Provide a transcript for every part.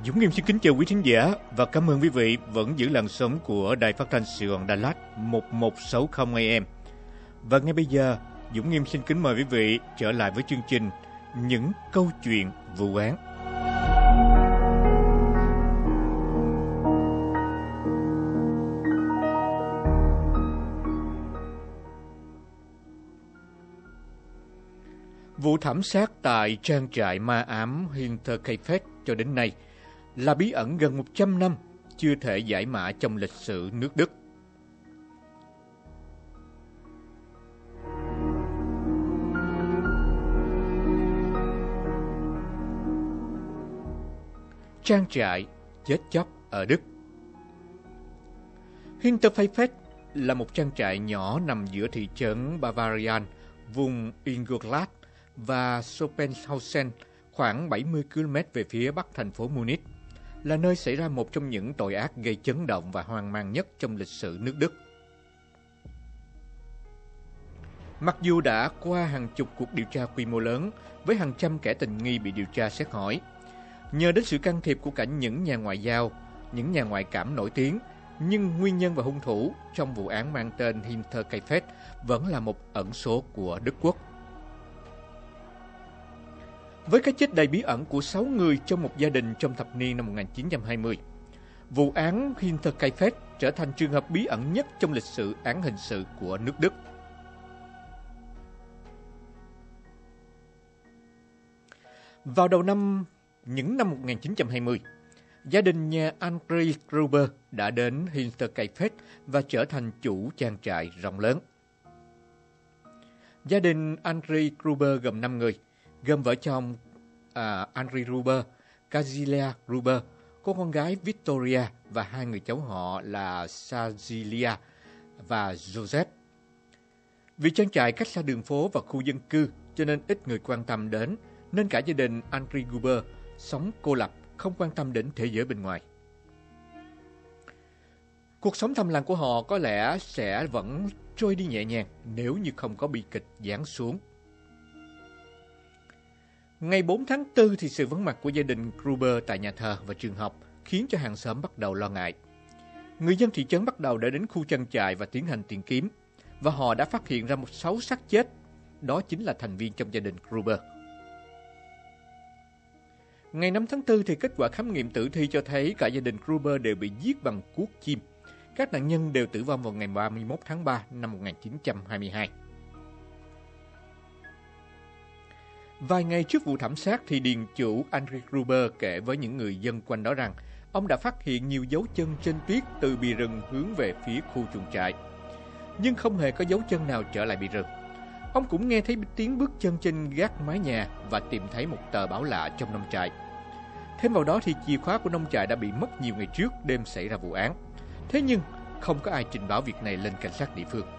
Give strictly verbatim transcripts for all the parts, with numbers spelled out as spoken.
Dũng Nghiêm xin kính chào quý thính giả và cảm ơn quý vị vẫn giữ làn sóng của Đài Phát thanh Sài Gòn Đà Lạt một một sáu không A M. Và ngay bây giờ, Dũng Nghiêm xin kính mời quý vị trở lại với chương trình Những câu chuyện vụ án. Vụ thảm sát tại trang trại ma ám Hinterkaifeck cho đến nay là bí ẩn gần một trăm năm chưa thể giải mã trong lịch sử nước Đức. Trang trại chết chóc ở Đức. Hinterkaifeck là một trang trại nhỏ nằm giữa thị trấn Bavarian, vùng Ingolstadt và Soppenhausen, khoảng bảy mươi ki lô mét về phía bắc thành phố Munich, là nơi xảy ra một trong những tội ác gây chấn động và hoang mang nhất trong lịch sử nước Đức. Mặc dù đã qua hàng chục cuộc điều tra quy mô lớn với hàng trăm kẻ tình nghi bị điều tra xét hỏi, nhờ đến sự can thiệp của cả những nhà ngoại giao, những nhà ngoại cảm nổi tiếng, nhưng nguyên nhân và hung thủ trong vụ án mang tên Hinterkaifeck vẫn là một ẩn số của Đức Quốc. Với cái chết đầy bí ẩn của sáu người trong một gia đình trong thập niên năm một nghìn chín trăm hai mươi, vụ án Hinterkaifeck trở thành trường hợp bí ẩn nhất trong lịch sử án hình sự của nước Đức. Vào đầu năm những năm một nghìn chín trăm hai mươi, gia đình nhà André Gruber đã đến Hinterkaifeck và trở thành chủ trang trại rộng lớn. Gia đình André Gruber gồm năm người, gồm vợ chồng à, André Gruber, Cazilia Gruber, cô con gái Victoria và hai người cháu họ là Sazilia và Joseph. Vì trang trại cách xa đường phố và khu dân cư cho nên ít người quan tâm đến, nên cả gia đình André Gruber sống cô lập, không quan tâm đến thế giới bên ngoài. Cuộc sống thầm lặng của họ có lẽ sẽ vẫn trôi đi nhẹ nhàng nếu như không có bi kịch giáng xuống. Ngày bốn tháng tư thì sự vắng mặt của gia đình Gruber tại nhà thờ và trường học khiến cho hàng xóm bắt đầu lo ngại. Người dân thị trấn bắt đầu đã đến khu trang trại và tiến hành tìm kiếm, và họ đã phát hiện ra một sáu xác chết, đó chính là thành viên trong gia đình Gruber. Ngày năm tháng tư thì kết quả khám nghiệm tử thi cho thấy cả gia đình Gruber đều bị giết bằng cuốc chim. Các nạn nhân đều tử vong vào ngày ba mươi mốt tháng ba năm một nghìn chín trăm hai mươi hai. Vài ngày trước vụ thảm sát thì điền chủ André Gruber kể với những người dân quanh đó rằng ông đã phát hiện nhiều dấu chân trên tuyết từ bìa rừng hướng về phía khu chuồng trại, nhưng không hề có dấu chân nào trở lại bìa rừng. Ông cũng nghe thấy tiếng bước chân trên gác mái nhà và tìm thấy một tờ báo lạ trong nông trại. Thêm vào đó thì chìa khóa của nông trại đã bị mất nhiều ngày trước đêm xảy ra vụ án. Thế nhưng không có ai trình báo việc này lên cảnh sát địa phương.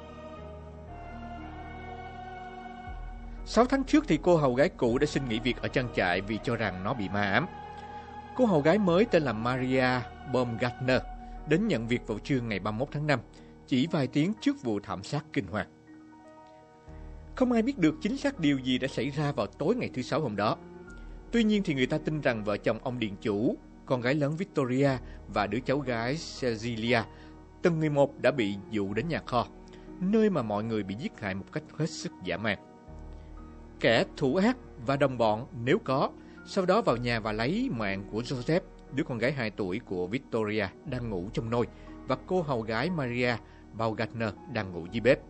Sáu tháng trước thì cô hầu gái cũ đã xin nghỉ việc ở trang trại vì cho rằng nó bị ma ám. Cô hầu gái mới tên là Maria Baumgartner đến nhận việc vào trưa ngày ba mươi mốt tháng năm, chỉ vài tiếng trước vụ thảm sát kinh hoàng. Không ai biết được chính xác điều gì đã xảy ra vào tối ngày thứ Sáu hôm đó. Tuy nhiên thì người ta tin rằng vợ chồng ông điền chủ, con gái lớn Victoria và đứa cháu gái Cecilia, từng người một đã bị dụ đến nhà kho, nơi mà mọi người bị giết hại một cách hết sức dã man. Kẻ thủ ác và đồng bọn nếu có, sau đó vào nhà và lấy mạng của Joseph, đứa con gái hai tuổi của Victoria đang ngủ trong nôi, và cô hầu gái Maria Baumgartner đang ngủ dưới bếp.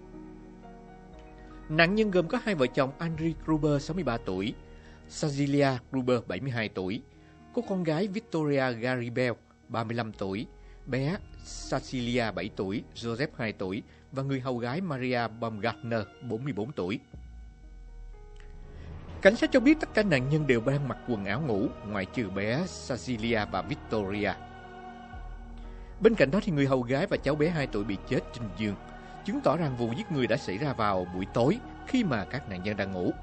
Nạn nhân gồm có hai vợ chồng André Gruber sáu mươi ba tuổi, Cecilia Gruber bảy mươi hai tuổi, cô con gái Victoria Garibel ba mươi lăm tuổi, bé Cecilia bảy tuổi, Joseph hai tuổi và người hầu gái Maria Baumgartner bốn mươi bốn tuổi. Cảnh sát cho biết tất cả nạn nhân đều đang mặc quần áo ngủ, ngoại trừ bé Cecilia và Victoria. Bên cạnh đó thì người hầu gái và cháu bé hai tuổi bị chết trên giường, chứng tỏ rằng vụ giết người đã xảy ra vào buổi tối khi mà các nạn nhân đang ngủ.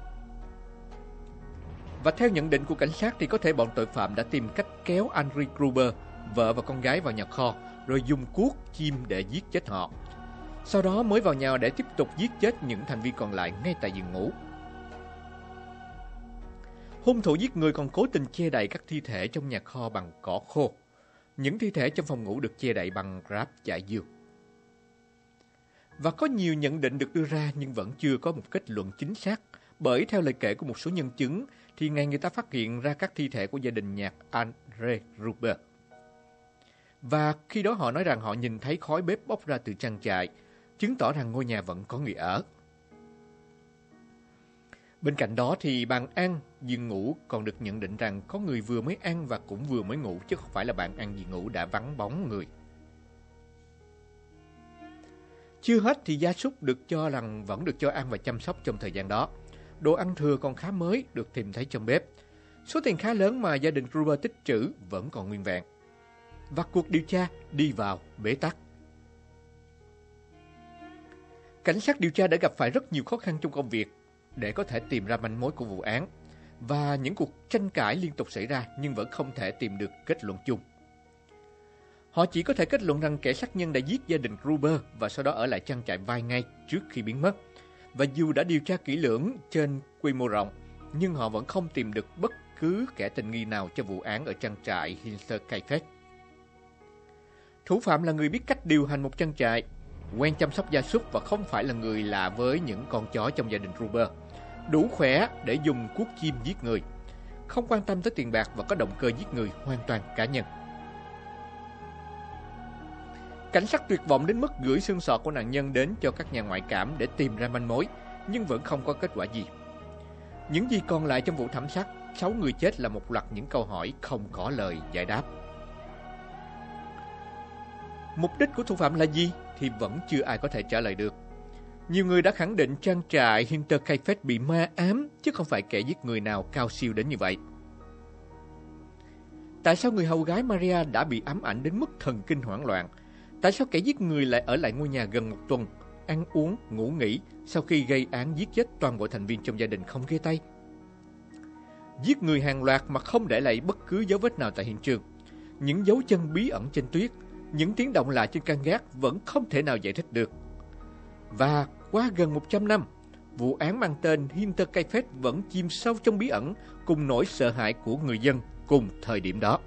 Và theo nhận định của cảnh sát thì có thể bọn tội phạm đã tìm cách kéo André Gruber, vợ và con gái vào nhà kho, rồi dùng cuốc chim để giết chết họ. Sau đó mới vào nhà để tiếp tục giết chết những thành viên còn lại ngay tại giường ngủ. Hung thủ giết người còn cố tình che đậy các thi thể trong nhà kho bằng cỏ khô. Những thi thể trong phòng ngủ được che đậy bằng ráp chải dừa. Và có nhiều nhận định được đưa ra nhưng vẫn chưa có một kết luận chính xác, bởi theo lời kể của một số nhân chứng thì ngày người ta phát hiện ra các thi thể của gia đình nhạc Andre Gruber. Và khi đó họ nói rằng họ nhìn thấy khói bếp bốc ra từ trang trại, chứng tỏ rằng ngôi nhà vẫn có người ở. Bên cạnh đó thì bàn ăn, giường ngủ còn được nhận định rằng có người vừa mới ăn và cũng vừa mới ngủ, chứ không phải là bàn ăn giường ngủ đã vắng bóng người. Chưa hết thì gia súc được cho rằng vẫn được cho ăn và chăm sóc trong thời gian đó. Đồ ăn thừa còn khá mới được tìm thấy trong bếp. Số tiền khá lớn mà gia đình Gruber tích trữ vẫn còn nguyên vẹn. Và cuộc điều tra đi vào bế tắc. Cảnh sát điều tra đã gặp phải rất nhiều khó khăn trong công việc để có thể tìm ra manh mối của vụ án. Và những cuộc tranh cãi liên tục xảy ra nhưng vẫn không thể tìm được kết luận chung. Họ chỉ có thể kết luận rằng kẻ sát nhân đã giết gia đình Gruber và sau đó ở lại trang trại vài ngày trước khi biến mất. Và dù đã điều tra kỹ lưỡng trên quy mô rộng, nhưng họ vẫn không tìm được bất cứ kẻ tình nghi nào cho vụ án ở trang trại Hinterkaifeck. Thủ phạm là người biết cách điều hành một trang trại, quen chăm sóc gia súc và không phải là người lạ với những con chó trong gia đình Gruber. Đủ khỏe để dùng cuốc chim giết người, không quan tâm tới tiền bạc và có động cơ giết người hoàn toàn cá nhân. Cảnh sát tuyệt vọng đến mức gửi xương sọ của nạn nhân đến cho các nhà ngoại cảm để tìm ra manh mối, nhưng vẫn không có kết quả gì. Những gì còn lại trong vụ thảm sát sáu người chết là một loạt những câu hỏi không có lời giải đáp. Mục đích của thủ phạm là gì thì vẫn chưa ai có thể trả lời được. Nhiều người đã khẳng định trang trại Hinterkaifeck bị ma ám, chứ không phải kẻ giết người nào cao siêu đến như vậy. Tại sao người hầu gái Maria đã bị ám ảnh đến mức thần kinh hoảng loạn? Tại sao kẻ giết người lại ở lại ngôi nhà gần một tuần, ăn uống, ngủ nghỉ sau khi gây án giết chết toàn bộ thành viên trong gia đình không ghê tay? Giết người hàng loạt mà không để lại bất cứ dấu vết nào tại hiện trường. Những dấu chân bí ẩn trên tuyết, những tiếng động lạ trên căn gác vẫn không thể nào giải thích được. Và qua gần một trăm năm, vụ án mang tên Hinterkaifeck vẫn chìm sâu trong bí ẩn cùng nỗi sợ hãi của người dân cùng thời điểm đó.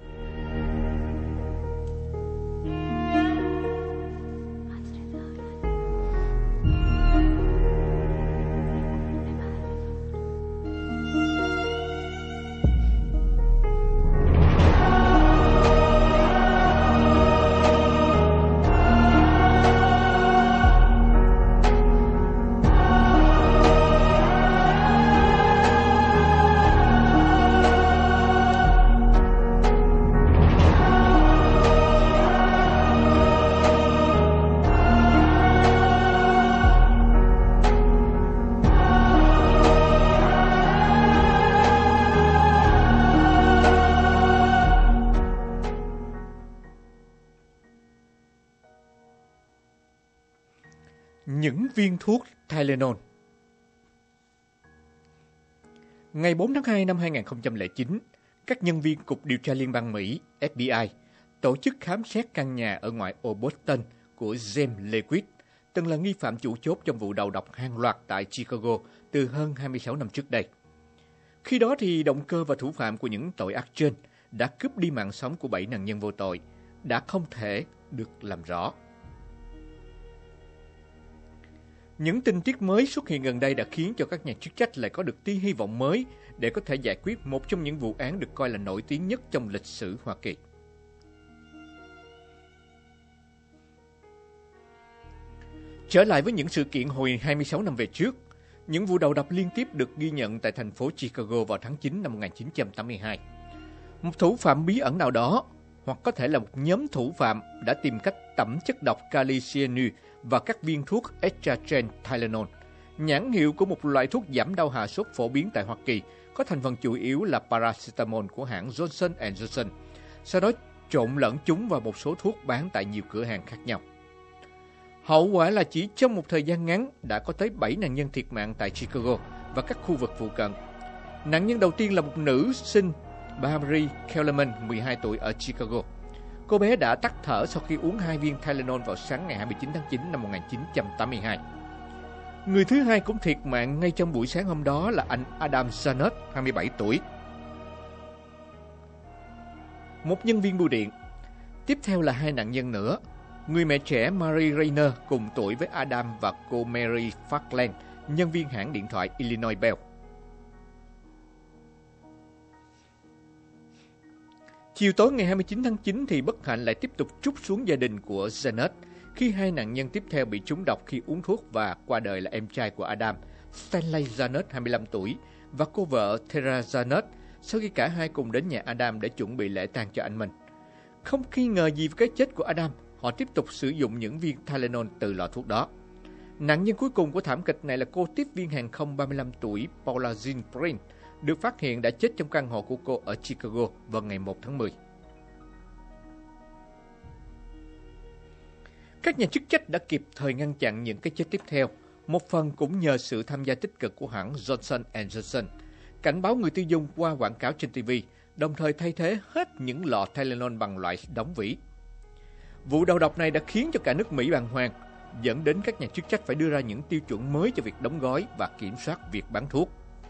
Những viên thuốc Tylenol. Ngày bốn tháng hai năm hai nghìn không trăm lẻ chín, các nhân viên Cục Điều tra Liên bang Mỹ F B I tổ chức khám xét căn nhà ở ngoại ô Boston của James Lewis, từng là nghi phạm chủ chốt trong vụ đầu độc hàng loạt tại Chicago từ hơn hai mươi sáu năm trước đây. Khi đó thì động cơ và thủ phạm của những tội ác trên đã cướp đi mạng sống của bảy nạn nhân vô tội đã không thể được làm rõ. Những tình tiết mới xuất hiện gần đây đã khiến cho các nhà chức trách lại có được tia hy vọng mới để có thể giải quyết một trong những vụ án được coi là nổi tiếng nhất trong lịch sử Hoa Kỳ. Trở lại với những sự kiện hồi hai mươi sáu năm về trước, những vụ đầu độc liên tiếp được ghi nhận tại thành phố Chicago vào tháng chín năm một nghìn chín trăm tám mươi hai. Một thủ phạm bí ẩn nào đó, hoặc có thể là một nhóm thủ phạm đã tìm cách tẩm chất độc kali cyanur và các viên thuốc Extragen Tylenol, nhãn hiệu của một loại thuốc giảm đau hạ sốt phổ biến tại Hoa Kỳ, có thành phần chủ yếu là paracetamol của hãng Johnson and Johnson, sau đó trộn lẫn chúng vào một số thuốc bán tại nhiều cửa hàng khác nhau. Hậu quả là chỉ trong một thời gian ngắn đã có tới bảy nạn nhân thiệt mạng tại Chicago và các khu vực phụ cận. Nạn nhân đầu tiên là một nữ sinh Barbary Kellerman, mười hai tuổi ở Chicago. Cô bé đã tắt thở sau khi uống hai viên Tylenol vào sáng ngày hai mươi chín tháng chín năm một nghìn chín trăm tám mươi hai. Người thứ hai cũng thiệt mạng ngay trong buổi sáng hôm đó là anh Adam Sennett, hai mươi bảy tuổi. một nhân viên bưu điện. Tiếp theo là hai nạn nhân nữa, người mẹ trẻ Mary Rayner cùng tuổi với Adam và cô Mary Falkland, nhân viên hãng điện thoại Illinois Bell. Chiều tối ngày hai mươi chín tháng chín thì bất hạnh lại tiếp tục trút xuống gia đình của Janet khi hai nạn nhân tiếp theo bị trúng độc khi uống thuốc và qua đời là em trai của Adam, Stanley Janet, hai mươi lăm tuổi, và cô vợ Tara Janet, sau khi cả hai cùng đến nhà Adam để chuẩn bị lễ tang cho anh mình. Không nghi ngờ gì với cái chết của Adam, họ tiếp tục sử dụng những viên Tylenol từ lọ thuốc đó. Nạn nhân cuối cùng của thảm kịch này là cô tiếp viên hàng không ba mươi lăm tuổi Paula Jean Prince, được phát hiện đã chết trong căn hộ của cô ở Chicago vào ngày một tháng mười. Các nhà chức trách đã kịp thời ngăn chặn những cái chết tiếp theo, một phần cũng nhờ sự tham gia tích cực của hãng Johnson and Johnson, cảnh báo người tiêu dùng qua quảng cáo trên ti vi, đồng thời thay thế hết những lọ Tylenol bằng loại đóng vỉ. Vụ đầu độc này đã khiến cho cả nước Mỹ bàng hoàng, dẫn đến các nhà chức trách phải đưa ra những tiêu chuẩn mới cho việc đóng gói và kiểm soát việc bán thuốc.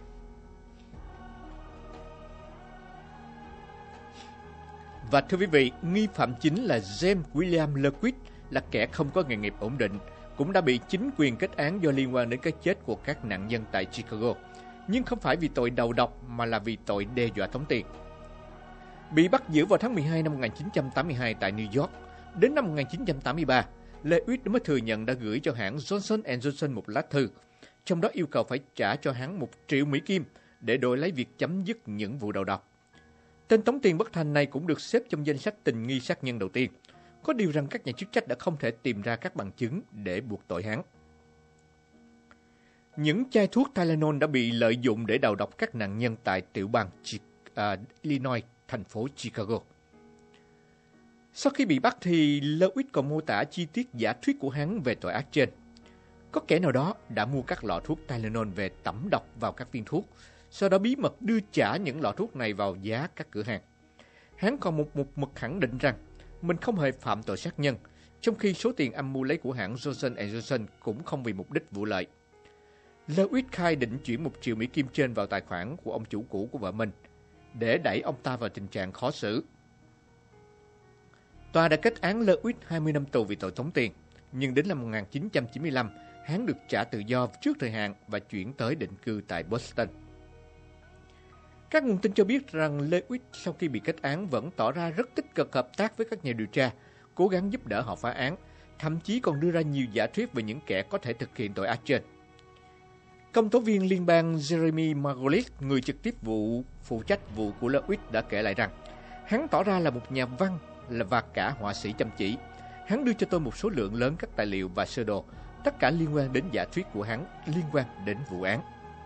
Và thưa quý vị, nghi phạm chính là James William Lewis, là kẻ không có nghề nghiệp ổn định, cũng đã bị chính quyền kết án do liên quan đến cái chết của các nạn nhân tại Chicago, nhưng không phải vì tội đầu độc mà là vì tội đe dọa tống tiền. Bị bắt giữ vào tháng mười hai năm một nghìn chín trăm tám mươi hai tại New York, đến năm một nghìn chín trăm tám mươi ba, Lewis mới thừa nhận đã gửi cho hãng Johnson and Johnson một lá thư, trong đó yêu cầu phải trả cho hắn một triệu Mỹ Kim để đổi lấy việc chấm dứt những vụ đầu độc. Tên tống tiền bất thành này cũng được xếp trong danh sách tình nghi sát nhân đầu tiên. Có điều rằng các nhà chức trách đã không thể tìm ra các bằng chứng để buộc tội hắn. Những chai thuốc Tylenol đã bị lợi dụng để đầu độc các nạn nhân tại tiểu bang uh, Illinois, thành phố Chicago. Sau khi bị bắt thì Lewis còn mô tả chi tiết giả thuyết của hắn về tội ác trên. Có kẻ nào đó đã mua các lọ thuốc Tylenol về tẩm độc vào các viên thuốc, sau đó bí mật đưa trả những lọ thuốc này vào giá các cửa hàng. Hắn còn một một mực khẳng định rằng mình không hề phạm tội sát nhân, trong khi số tiền âm mưu lấy của hãng Johnson and Johnson cũng không vì mục đích vụ lợi. Lewis khai định chuyển một triệu Mỹ Kim trên vào tài khoản của ông chủ cũ của vợ mình, để đẩy ông ta vào tình trạng khó xử. Tòa đã kết án Lewis hai mươi năm tù vì tội tống tiền, nhưng đến năm một nghìn chín trăm chín mươi lăm, hắn được trả tự do trước thời hạn và chuyển tới định cư tại Boston. Các nguồn tin cho biết rằng Lewis sau khi bị kết án vẫn tỏ ra rất tích cực hợp tác với các nhà điều tra, cố gắng giúp đỡ họ phá án, thậm chí còn đưa ra nhiều giả thuyết về những kẻ có thể thực hiện tội ác trên. Công tố viên liên bang Jeremy Margolis, người trực tiếp vụ phụ trách vụ của Lewis, đã kể lại rằng hắn tỏ ra là một nhà văn và cả họa sĩ chăm chỉ. Hắn đưa cho tôi một số lượng lớn các tài liệu và sơ đồ, tất cả liên quan đến giả thuyết của hắn liên quan đến vụ án.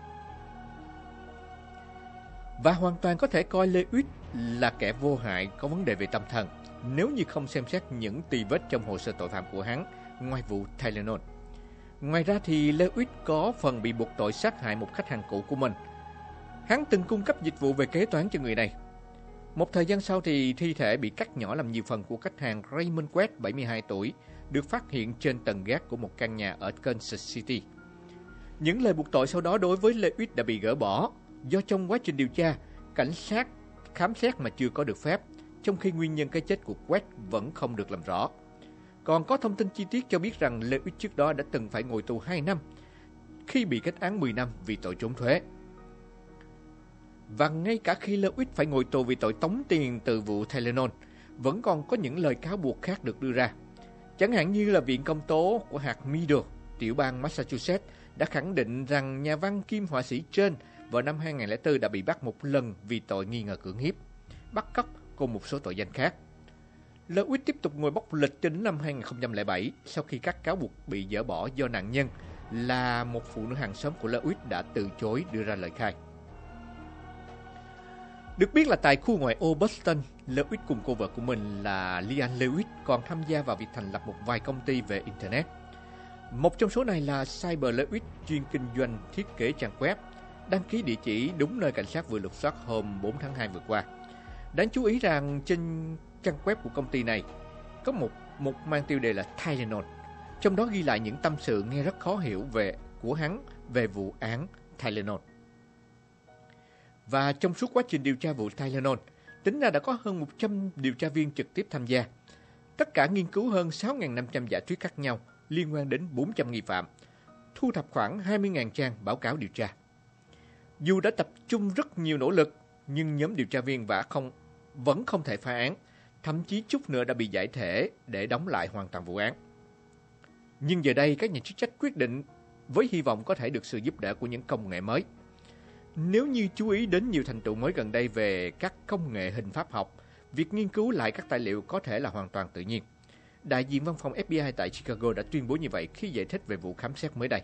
Và hoàn toàn có thể coi Lewis là kẻ vô hại có vấn đề về tâm thần nếu như không xem xét những tì vết trong hồ sơ tội phạm của hắn ngoài vụ Tylenol. Ngoài ra thì Lewis có phần bị buộc tội sát hại một khách hàng cũ của mình. Hắn từng cung cấp dịch vụ về kế toán cho người này. Một thời gian sau thì thi thể bị cắt nhỏ làm nhiều phần của khách hàng Raymond West, bảy mươi hai tuổi, được phát hiện trên tầng gác của một căn nhà ở Kansas City. Những lời buộc tội sau đó đối với Lewis đã bị gỡ bỏ, do trong quá trình điều tra, cảnh sát khám xét mà chưa có được phép, trong khi nguyên nhân cái chết của West vẫn không được làm rõ. Còn có thông tin chi tiết cho biết rằng Lewis trước đó đã từng phải ngồi tù hai năm, khi bị kết án mười năm vì tội trốn thuế. Và ngay cả khi Lewis phải ngồi tù vì tội tống tiền từ vụ Tylenol, vẫn còn có những lời cáo buộc khác được đưa ra. Chẳng hạn như là Viện Công tố của hạt Meadow, tiểu bang Massachusetts, đã khẳng định rằng nhà văn kim họa sĩ trên vào năm hai nghìn không trăm lẻ bốn đã bị bắt một lần vì tội nghi ngờ cưỡng hiếp, bắt cóc cùng một số tội danh khác. Lewis tiếp tục ngồi bóc lịch cho đến năm hai nghìn không trăm lẻ bảy, sau khi các cáo buộc bị dỡ bỏ do nạn nhân là một phụ nữ hàng xóm của Lewis đã từ chối đưa ra lời khai. Được biết là tại khu ngoại ô Boston, Lewis cùng cô vợ của mình là Liane Lewis còn tham gia vào việc thành lập một vài công ty về Internet. Một trong số này là Cyber Lewis, chuyên kinh doanh thiết kế trang web, đăng ký địa chỉ đúng nơi cảnh sát vừa lục soát hôm bốn tháng hai vừa qua. Đáng chú ý rằng trên trang web của công ty này có một một mang tiêu đề là Tylenol, trong đó ghi lại những tâm sự nghe rất khó hiểu về của hắn về vụ án Tylenol. Và trong suốt quá trình điều tra vụ Tylenol Tính ra đã có hơn một trăm điều tra viên trực tiếp tham gia. Tất cả nghiên cứu hơn sáu nghìn năm trăm giả thuyết khác nhau liên quan đến bốn trăm nghi phạm, thu thập khoảng hai mươi nghìn trang báo cáo điều tra. Dù đã tập trung rất nhiều nỗ lực, nhưng nhóm điều tra viên và không vẫn không thể phá án, thậm chí chút nữa đã bị giải thể để đóng lại hoàn toàn vụ án. Nhưng giờ đây, các nhà chức trách quyết định với hy vọng có thể được sự giúp đỡ của những công nghệ mới. Nếu như chú ý đến nhiều thành tựu mới gần đây về các công nghệ hình pháp học, việc nghiên cứu lại các tài liệu có thể là hoàn toàn tự nhiên. Đại diện văn phòng F B I tại Chicago đã tuyên bố như vậy khi giải thích về vụ khám xét mới đây.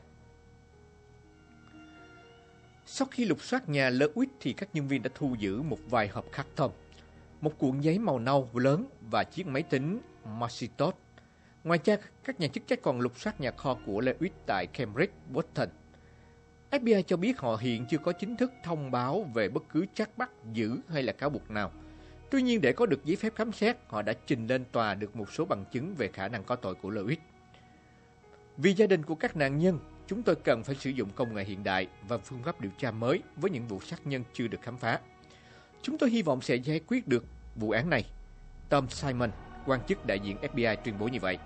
Sau khi lục soát nhà Lewis thì các nhân viên đã thu giữ một vài hộp carton, một cuộn giấy màu nâu lớn và chiếc máy tính Macintosh. Ngoài ra, các nhà chức trách còn lục soát nhà kho của Lewis tại Cambridge, Boston. F B I cho biết họ hiện chưa có chính thức thông báo về bất cứ trách bắt, giữ hay là cáo buộc nào. Tuy nhiên, để có được giấy phép khám xét, họ đã trình lên tòa được một số bằng chứng về khả năng có tội của Lewis. Vì gia đình của các nạn nhân, chúng tôi cần phải sử dụng công nghệ hiện đại và phương pháp điều tra mới với những vụ sát nhân chưa được khám phá. Chúng tôi hy vọng sẽ giải quyết được vụ án này. Tom Simon, quan chức đại diện F B I tuyên bố như vậy.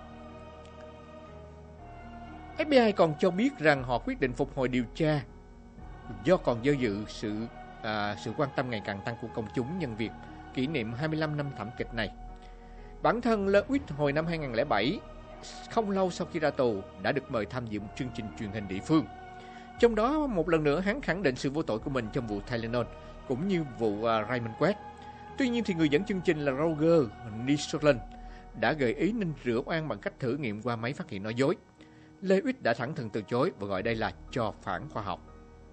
F B I còn cho biết rằng họ quyết định phục hồi điều tra do còn do dự sự à, sự quan tâm ngày càng tăng của công chúng nhân việc kỷ niệm hai mươi lăm năm thảm kịch này. Bản thân Lewis hồi năm hai nghìn không trăm lẻ bảy, không lâu sau khi ra tù, đã được mời tham dự một chương trình truyền hình địa phương. Trong đó, một lần nữa hắn khẳng định sự vô tội của mình trong vụ Tylenol, cũng như vụ uh, Raymond Quest. Tuy nhiên, thì người dẫn chương trình là Roger Nisserland đã gợi ý nên rửa oan bằng cách thử nghiệm qua máy phát hiện nói dối. Lewis đã thẳng thừng từ chối và gọi đây là trò phản khoa học.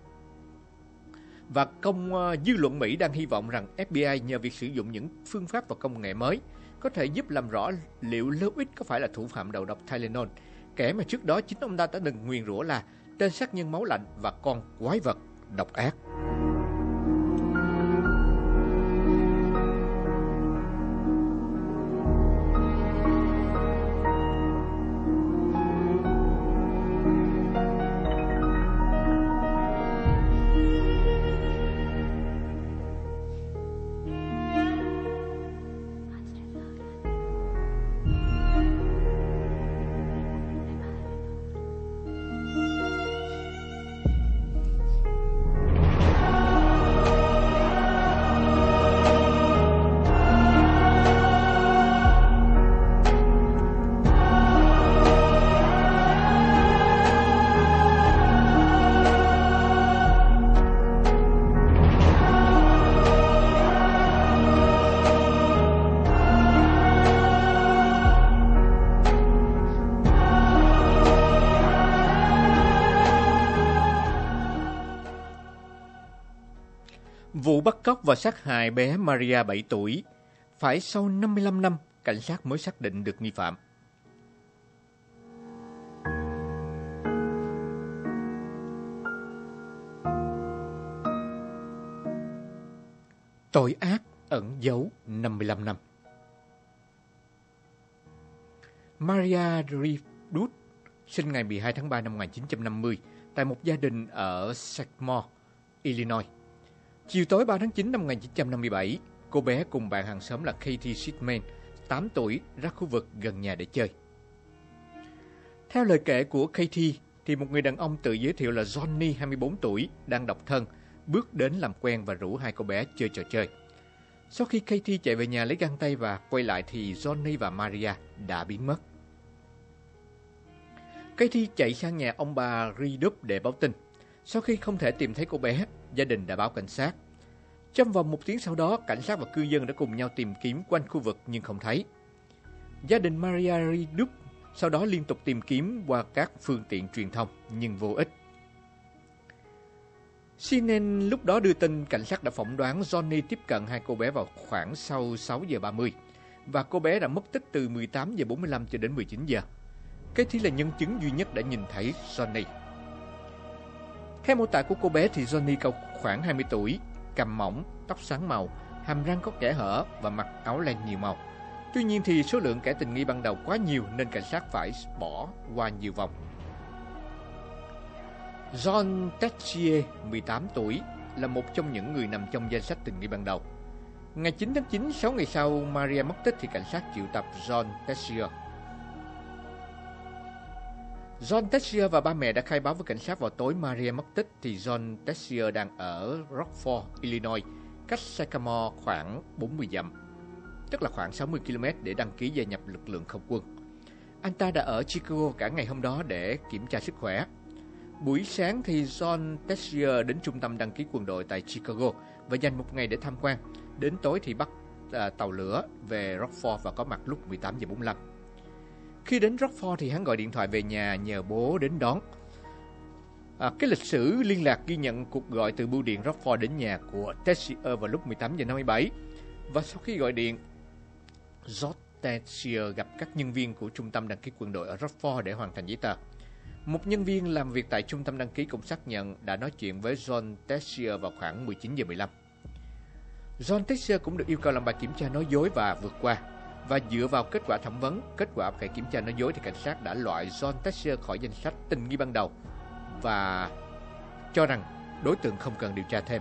Và công uh, dư luận Mỹ đang hy vọng rằng F B I nhờ việc sử dụng những phương pháp và công nghệ mới có thể giúp làm rõ liệu Lewis có phải là thủ phạm đầu độc Tylenol, kẻ mà trước đó chính ông ta đã từng nguyền rủa là tên sát nhân máu lạnh và con quái vật độc ác. Vụ bắt cóc và sát hại bé Maria bảy tuổi, phải sau năm mươi lăm năm, cảnh sát mới xác định được nghi phạm. Tội ác ẩn giấu năm mươi lăm năm. Maria Reedus sinh ngày mười hai tháng ba năm một nghìn chín trăm năm mươi tại một gia đình ở Sycamore, Illinois. Chiều tối ba tháng chín năm một nghìn chín trăm năm mươi bảy, cô bé cùng bạn hàng xóm là Katie Shipman, tám tuổi, ra khu vực gần nhà để chơi. Theo lời kể của Katie, thì một người đàn ông tự giới thiệu là Johnny, hai mươi bốn tuổi, đang độc thân, bước đến làm quen và rủ hai cô bé chơi trò chơi. Sau khi Katie chạy về nhà lấy găng tay và quay lại thì Johnny và Maria đã biến mất. Katie chạy sang nhà ông bà Reedus để báo tin. Sau khi không thể tìm thấy cô bé, gia đình đã báo cảnh sát. Trong vòng một tiếng sau đó, cảnh sát và cư dân đã cùng nhau tìm kiếm quanh khu vực nhưng không thấy. Gia đình Maria Reedus sau đó liên tục tìm kiếm qua các phương tiện truyền thông nhưng vô ích. xê en en lúc đó đưa tin cảnh sát đã phỏng đoán Johnny tiếp cận hai cô bé vào khoảng sau sáu giờ ba mươi và cô bé đã mất tích từ mười tám giờ bốn mươi lăm cho đến mười chín giờ. Katie là nhân chứng duy nhất đã nhìn thấy Johnny. Theo mô tả của cô bé thì Johnny cao khoảng hai mươi tuổi, cằm mỏng, tóc sáng màu, hàm răng có kẽ hở và mặc áo len nhiều màu. Tuy nhiên thì số lượng kẻ tình nghi ban đầu quá nhiều nên cảnh sát phải bỏ qua nhiều vòng. John Tessier, mười tám tuổi, là một trong những người nằm trong danh sách tình nghi ban đầu. Ngày chín tháng chín, sáu ngày sau Maria mất tích thì cảnh sát triệu tập John Teixeira. John Teixeira và ba mẹ đã khai báo với cảnh sát vào tối Maria mất tích thì John Teixeira đang ở Rockford, Illinois, cách Sycamore khoảng bốn mươi dặm, tức là khoảng sáu mươi ki lô mét để đăng ký gia nhập lực lượng không quân. Anh ta đã ở Chicago cả ngày hôm đó để kiểm tra sức khỏe. Buổi sáng thì John Teixeira đến trung tâm đăng ký quân đội tại Chicago và dành một ngày để tham quan. Đến tối thì bắt à, tàu lửa về Rockford và có mặt lúc mười tám giờ bốn mươi lăm. Khi đến Rockford thì hắn gọi điện thoại về nhà nhờ bố đến đón. À, cái lịch sử liên lạc ghi nhận cuộc gọi từ bưu điện Rockford đến nhà của Teixeira vào lúc mười tám giờ năm mươi bảy. Và sau khi gọi điện, John Teixeira gặp các nhân viên của trung tâm đăng ký quân đội ở Rockford để hoàn thành giấy tờ. Một nhân viên làm việc tại trung tâm đăng ký cũng xác nhận đã nói chuyện với John Teixeira vào khoảng mười chín giờ mười lăm. John Teixeira cũng được yêu cầu làm bài kiểm tra nói dối và vượt qua. Và dựa vào kết quả thẩm vấn, kết quả bài kiểm tra nói dối thì cảnh sát đã loại John Teixeira khỏi danh sách tình nghi ban đầu và cho rằng đối tượng không cần điều tra thêm.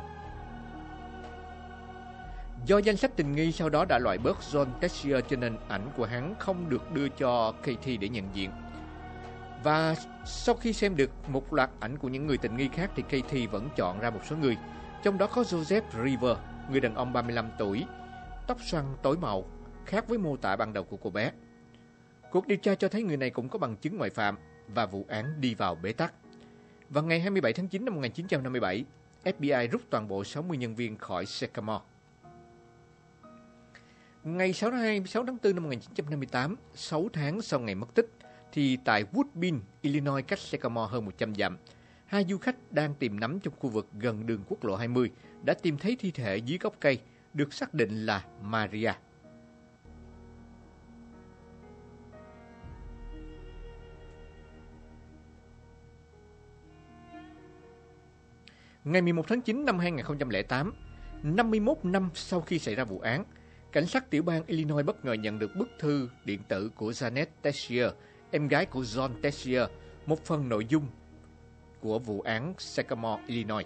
Do danh sách tình nghi sau đó đã loại bớt John Teixeira cho nên ảnh của hắn không được đưa cho Katie để nhận diện. Và sau khi xem được một loạt ảnh của những người tình nghi khác thì Katie vẫn chọn ra một số người, trong đó có Joseph River, người đàn ông ba mươi lăm tuổi, tóc xoăn tối màu, khác với mô tả ban đầu của cô bé. Cuộc điều tra cho thấy người này cũng có bằng chứng ngoại phạm và vụ án đi vào bế tắc. Vào ngày hai mươi bảy tháng chín năm một nghìn chín trăm năm mươi bảy, ép bê i rút toàn bộ sáu mươi nhân viên khỏi Sycamore. Ngày sáu tháng tư năm một nghìn chín trăm năm mươi tám, sáu tháng sau ngày mất tích, thì tại Woodbine, Illinois, cách Sycamore hơn một trăm dặm, hai du khách đang tìm nắm trong khu vực gần đường quốc lộ hai mươi đã tìm thấy thi thể dưới gốc cây, được xác định là Maria. Ngày mười một tháng chín năm hai nghìn không trăm lẻ tám, năm mươi mốt năm sau khi xảy ra vụ án, cảnh sát tiểu bang Illinois bất ngờ nhận được bức thư điện tử của Janet Teixeira, em gái của John Teixeira, một phần nội dung của vụ án Sycamore, Illinois.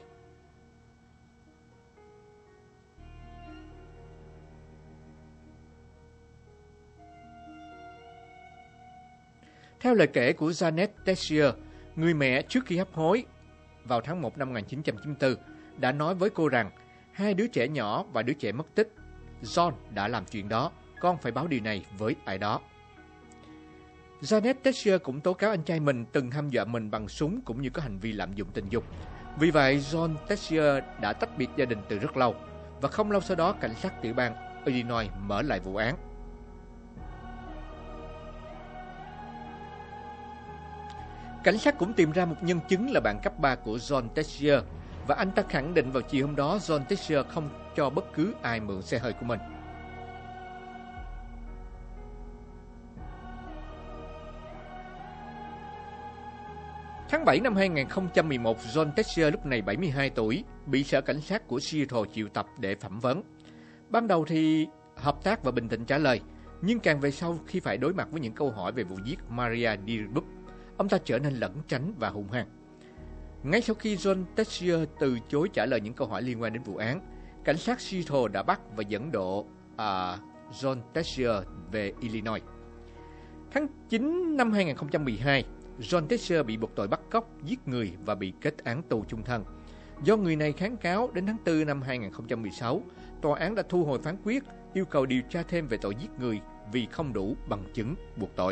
Theo lời kể của Janet Teixeira, người mẹ trước khi hấp hối vào tháng một năm một nghìn chín trăm chín mươi tư đã nói với cô rằng hai đứa trẻ nhỏ và đứa trẻ mất tích, John đã làm chuyện đó, con phải báo điều này với ai đó. Janet Teixeira cũng tố cáo anh trai mình từng hăm dọa mình bằng súng cũng như có hành vi lạm dụng tình dục. Vì vậy, John Teixeira đã tách biệt gia đình từ rất lâu và không lâu sau đó cảnh sát tiểu bang Illinois mở lại vụ án. Cảnh sát cũng tìm ra một nhân chứng là bạn cấp ba của John Teixeira và anh ta khẳng định vào chiều hôm đó John Teixeira không cho bất cứ ai mượn xe hơi của mình. Tháng bảy năm hai nghìn không trăm mười một, John Teixeira lúc này bảy mươi hai tuổi, bị sở cảnh sát của Seattle triệu tập để thẩm vấn. Ban đầu thì hợp tác và bình tĩnh trả lời, nhưng càng về sau khi phải đối mặt với những câu hỏi về vụ giết Maria Dirup, ông ta trở nên lẩn tránh và hung hăng. Ngay sau khi John Teixeira từ chối trả lời những câu hỏi liên quan đến vụ án, cảnh sát Seattle đã bắt và dẫn độ uh, John Teixeira về Illinois. Tháng chín năm hai nghìn không trăm mười hai, John Teixeira bị buộc tội bắt cóc, giết người và bị kết án tù chung thân. Do người này kháng cáo, đến tháng tư năm hai nghìn không trăm mười sáu, tòa án đã thu hồi phán quyết, yêu cầu điều tra thêm về tội giết người vì không đủ bằng chứng buộc tội.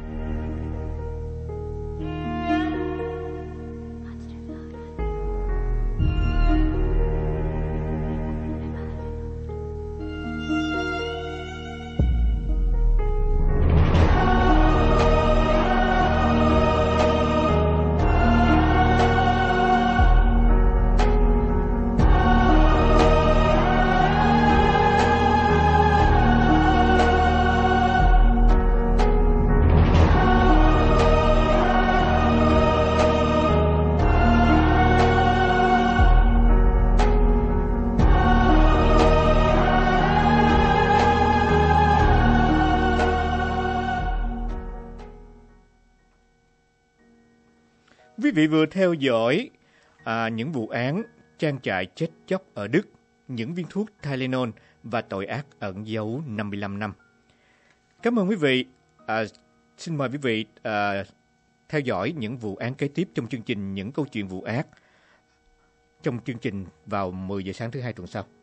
Quý vị vừa theo dõi à, những vụ án trang trại chết chóc ở Đức, những viên thuốc Tylenol và tội ác ẩn giấu năm mươi lăm năm. Cảm ơn quý vị. À, xin mời quý vị à, theo dõi những vụ án kế tiếp trong chương trình Những câu chuyện vụ ác trong chương trình vào mười giờ sáng thứ hai tuần sau.